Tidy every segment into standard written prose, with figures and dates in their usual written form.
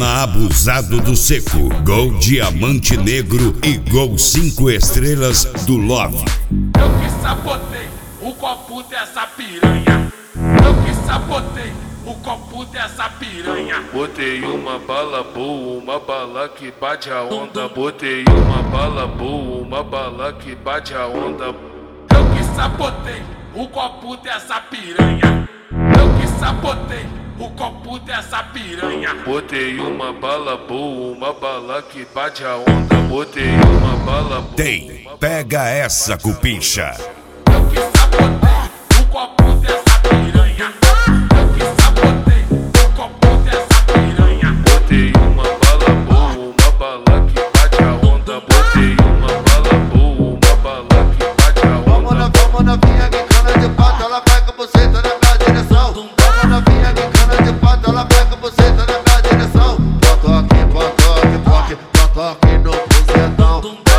na Abusado do Seco, Gol Diamante Negro e Gol 5 estrelas do Love. Eu que sabotei o copo dessa piranha. Eu que sabotei o copo dessa piranha. Botei uma bala boa, uma bala que bate a onda. Botei uma bala boa, uma bala que bate a onda. Eu que sabotei o copo dessa piranha. Eu que sabotei o copo dessa piranha. Botei uma bala boa, uma bala que bate a onda. Botei uma bala boa. Tem, pega essa cupincha. Eu que sabotei o copo dessa piranha. Eu que sabotei o copo dessa piranha. Botei uma bala boa, uma bala que bate a onda. Botei uma bala boa, uma bala que bate a onda. Vamos novinha que cana de pato, ela vai com você na minha direção. Vamos novinha que cana de pato, ela vai com você na minha direção. Potoque, potoque, poque, potoque no bucetão.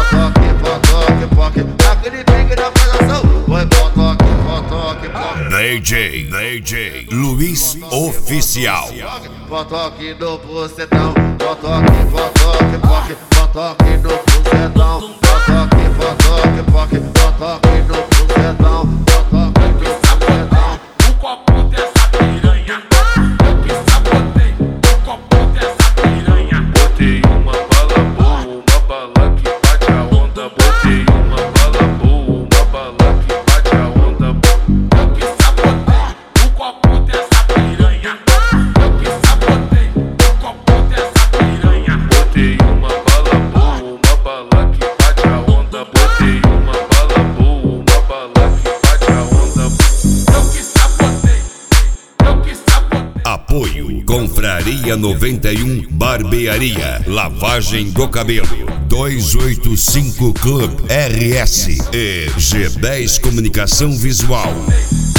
Potoque, potoque, poque, aquele pique na pedação. Vai potoque, potoque, poque. DJ Luiz Oficial. Potoque no bucetão. Potoque, potoque, poque, potoque no bucetão. Potoque, potoque, poque, potoque no bucetão. Eu que sabotei o copo dessa piranha. Eu que sabotei o copo dessa piranha. Botei uma bala boa, uma bala que bate a onda. Botei uma bala boa, uma bala que bate a onda. Eu que sabotei o copo dessa piranha. Eu que sabotei o copo dessa piranha. Botei uma bala boa, uma bala que bate a onda. Botei uma bala boa, uma bala que bate a onda. Eu que sabotei, eu que sabotei. Apoio Confraria 91 Barbearia, lavagem do cabelo, 285 Club RS e G10 Comunicação Visual.